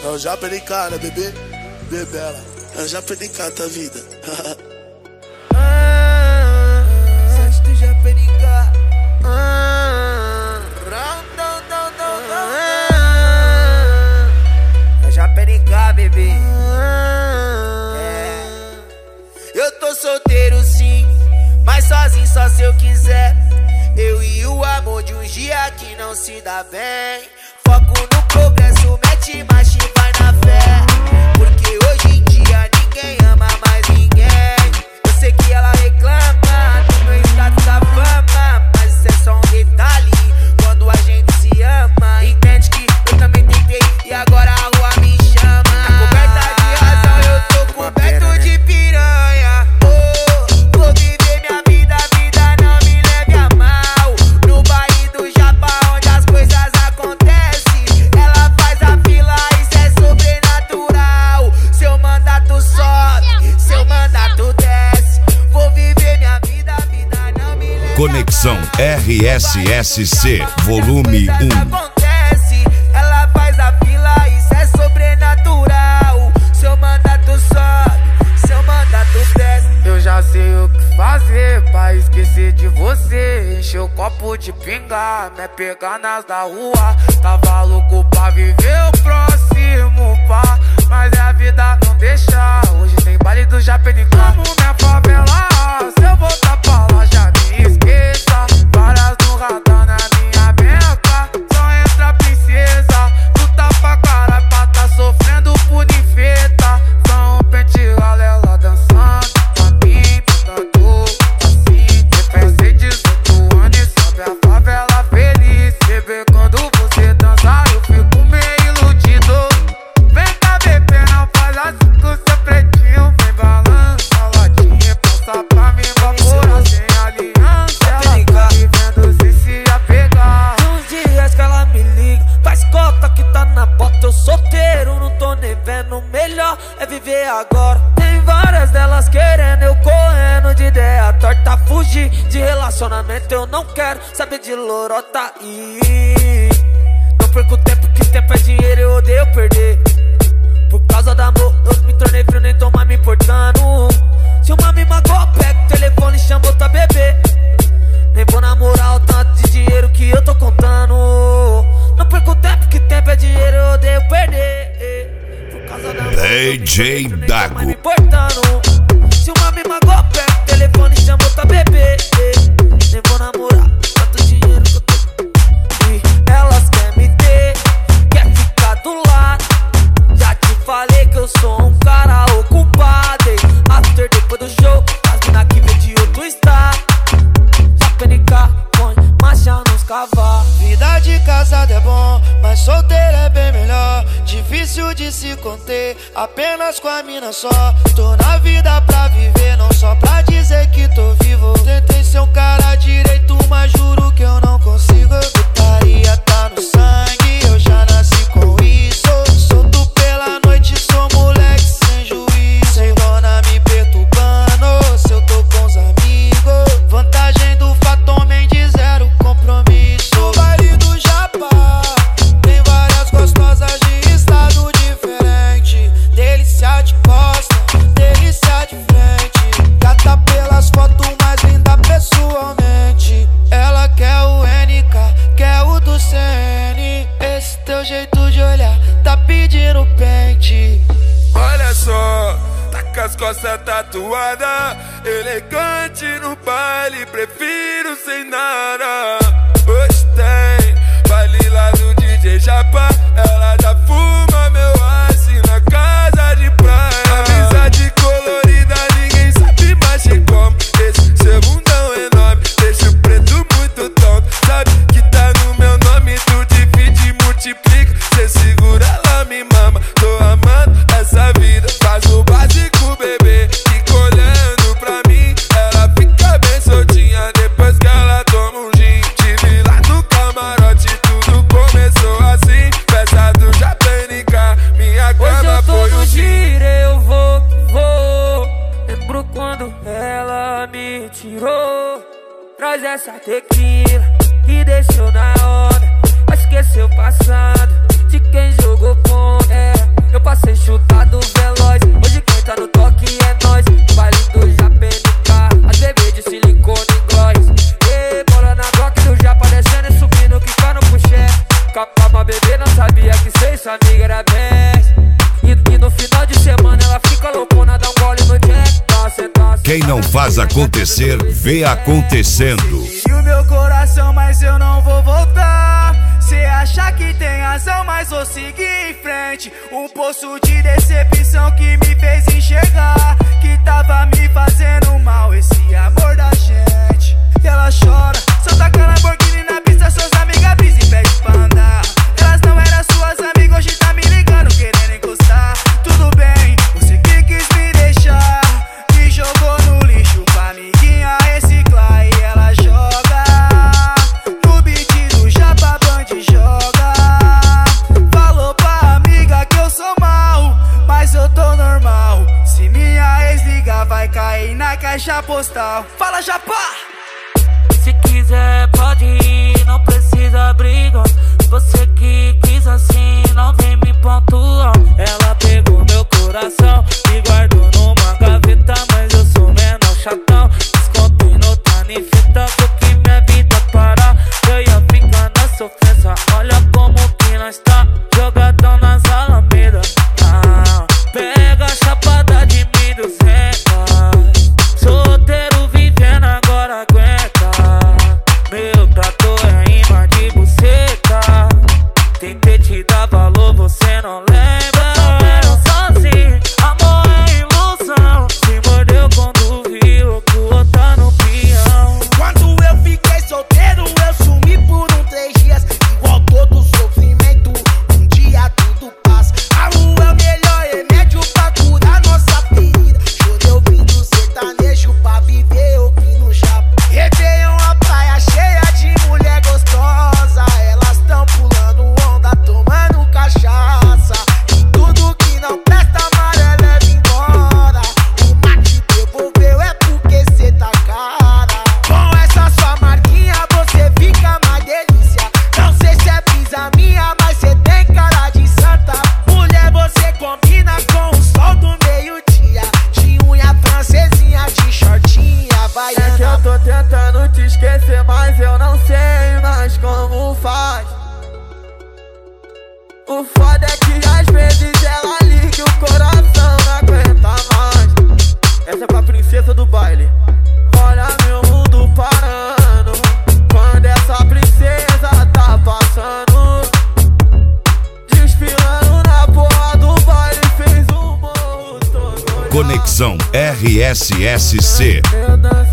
É o Japerica, né, bebê? Bebela. É o Japerica, tua vida. Sete do Japerica. É o Japerica, bebê. Eu tô solteiro sim, mas sozinho só se eu quiser. Eu e o amor de um dia que não se dá bem. Foco no progresso, mete marcha e vai na fé. Porque hoje em dia ninguém ama mais ninguém. Eu sei que ela reclama do meu status da fama, mas isso é só um detalhe quando a gente se ama. Entende que eu também tentei e agora a rua me chama. Tá coberta de razão, eu tô coberto de piranha. Oh, vou viver minha vida, a vida não me leve a mal. No baile do Japa onde as coisas acontecem, ela faz a fila, isso é sobrenatural. Seu mandato sobe, seu mandato desce. Vou viver minha vida, a vida não me leve a mal. Conexão RSSC, volume 1. Acontece, ela faz a fila, isso é sobrenatural. Seu mandato sobe, seu mandato desce. Eu já sei o que fazer pra esquecer de você. Encher o copo de pinga, me pegar nas da rua. Tava louco pra viver o próximo pá, mas a vida não deixa. Hoje tem baile do Japerica. Amo minha favela, se eu voltar pra lá já me esqueça. Várias no radar na minha beca, só entra princesa. Tu tá pra caralho pra tá sofrendo por ninfeta. Só um pente ela dançando pra mim, cantando assim. Pensei 18 anos e sobe a favela feliz. Bebê, quando você dança eu fico meio iludido. Vem cá, bebê, não faz assim com seu pretinho. Vem balança a latinha, passa pra mim, vapora sem aliança. Ela tá vivendo sem se apegar. Uns dias que ela me liga, faz cota que tá na bota. Eu solteiro, não tô nem vendo. Melhor é viver agora. Tem várias delas querendo, eu correndo de ideia torta. Fugir de relacionamento, eu não quero saber de lorota. E não perco tempo, que tempo é dinheiro, eu odeio perder. Por causa do amor, eu me tornei frio, nem tô mais me importando. Se uma me magoa, pega o telefone e chama outra bebê. Nem vou namorar o tanto de dinheiro que eu tô contando. Não perco tempo, que tempo é dinheiro, eu odeio perder. Por causa da DJ Dago. me importando. Se uma me magoa, pega o telefone e chama outra bebê. Nem vou namorar tanto dinheiro que eu tô. E elas querem me ter, quer ficar do lado. Já te falei que eu sou um cara ocupado, hein? After depois do show, as mina que vem de outro estado. Japerica, põe marcha nos cavalos. Vida de casado é bom, mas solteiro é bem melhor. Difícil de se conter, apenas com a mina só. Tô na vida pra viver, não só pra dizer que tô vivo. Tentei ser um cara direito, mas juro que eu não consigo. Putaria tá no sangue, eu já nasci com isso. Solto pela noite, sou moleque sem juízo. Sem dona me perturbando, se eu tô com os amigos. Vantagem do Fatom de zero compromisso. No baile do Japa tem várias gostosas de estado diferente. Delícia de costa, delícia de frente. Gata pelas fotos, mais linda pessoalmente. Ela quer o NK, quer o do CN. Esse teu jeito de olhar tá pedindo pente. Olha só, tá com as costas tatuadas, elegante no baile, prefiro sem nada. Hoje tem baile lá do DJ Japa, ela já fuma meu ice na casa de praia. Amizade colorida, ninguém sabe mais como. Esse seu bundão enorme, deixa o preto muito tonto. Sabe que tá no meu nome, tu divide e multiplica. Cê segura, ela me mama, tô amando essa vida. Faz o básico, bebê, fica olhando pra mim. Ela fica bem soltinha depois que ela toma um gin. Tive lá no camarote, tudo começou assim. Festa do Japerica, minha cama foi o gin. Giro eu vou. Lembro quando ela me tirou. Traz essa tequila que deixou na onda. Esqueceu o passado de quem jogou contra. faz acontecer, vê acontecendo. E o meu coração, mas eu não vou voltar. Cê acha que tem razão, mas vou seguir em frente. Um poço de decepção que me fez enxergar que tava me fazendo mal esse amor da gente. E ela chora, só taca Lamborghini na pista, suas amigas brisa e pede pra andar. Elas não eram suas amigas, hoje tá me ligando, querendo encostar. Tudo bem, você que quis me deixar, me jogou no lixo pra amiguinha reciclar. E ela joga no beat do Japa Band, joga. Falou pra amiga que eu sou mal, mas eu tô normal. Se minha ex ligar, vai cair na caixa postal. Fala, Japa! Se quiser pode ir, não precisa briga. Você que quis assim, não vem me pontuar. Ela pegou meu coração e guardou numa gaveta, mas eu sou menor chatão. Descontei nota em fita, porque minha vida parar. Eu ia ficar nessa ofensa, olha como que nós tá jogadão nas alamedas. Pega a chapada de 1.200, solteiro vivendo agora aguenta. Meu trator é imã de buceta, tentei te dar valor, você não lembra. Solteiro sozinho, amor é ilusão. Se mordeu quando viu que o outro tá no peão. Quando eu fiquei solteiro, eu sumi por 3 dias. Igual todo sofrimento, um dia tudo passa. A rua é o melhor remédio pra curar nossa ferida. Chorei ouvindo sertanejo pra viver ouvindo Japa. Réveillon, a praia cheia de mulher gostosa. Elas tão pulando onda, tomando cachaça. E tudo que não presta, amarelo leva embora. O mate devolveu é porque cê tá cara. Com essa sua marquinha você fica mais delícia. Não sei se é brisa minha, mas cê tem cara de santa. Mulher, você combina com o sol do meio-dia. De unha francesinha, de shortinha, baiana. É que eu tô tentando te esquecer, mas eu não sei mais como faz. O foda é que às vezes ela liga e o coração não aguenta mais. Essa é pra princesa do baile. Olha meu mundo parando quando essa princesa tá passando, desfilando na porra do baile, fez um morro todo. Conexão RSSC. Eu